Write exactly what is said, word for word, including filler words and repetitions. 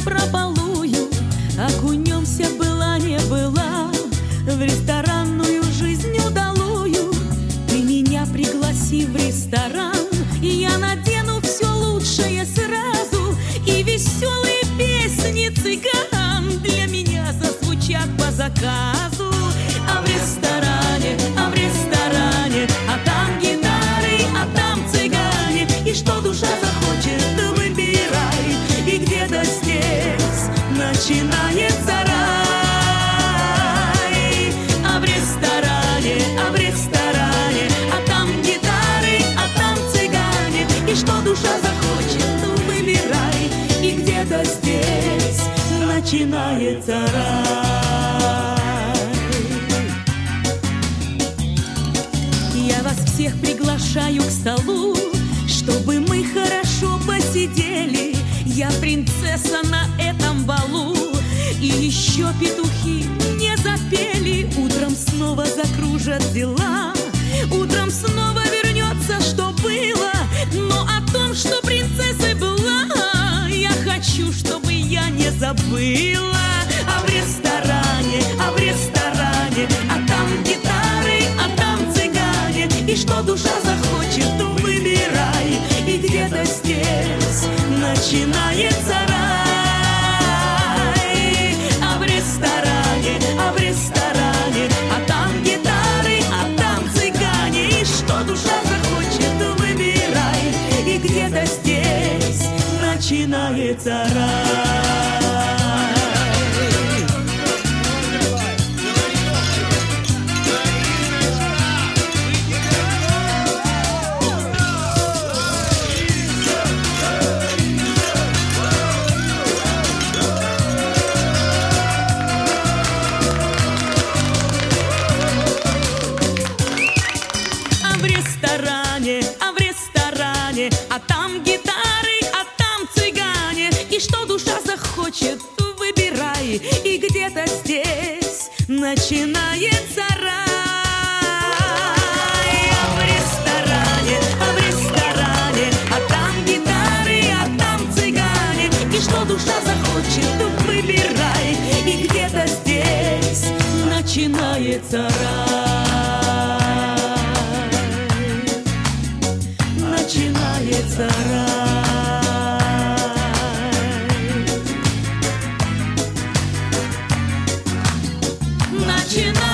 напропалую, окунемся, была не была, в ресторанную жизнь удалую. Ты меня пригласи в ресторан, и я надену все лучшее сразу, и веселые песни цыган для меня зазвучат по заказу. А в ресторане, а в ресторане, а там гитары, а там цыгане, и что душа захочет, выбирай, и где-то здесь начинается рай. А в ресторане, а в ресторане, а там гитары, а там цыгане, и что душа захочет, выбирай, и где-то здесь начинается рай. Я вас всех приглашаю к столу, чтобы мы хорошо посидели. Я принцесса на этом балу, и еще петухи не запели. Утром снова закружат дела, утром снова вернется, что было. Но о том, что принцессой была, я хочу, чтобы я не забыла. А в ресторане, а в ресторане, а там гитары, а там цыгане, и что душа захочет, выбирай, и где-то здесь начинается рай. А в ресторане, а в ресторане, а там гитары, а там цыгане, и что душа захочет, выбирай, и где-то здесь начинается рай. А в ресторане, а там гитары, а там цыгане, и что душа захочет, выбирай, и где-то здесь начинается рай. А в ресторане, а в ресторане, а там гитары, а там цыгане, и что душа захочет, выбирай, и где-то здесь начинается рай. Начинается рай. Начинается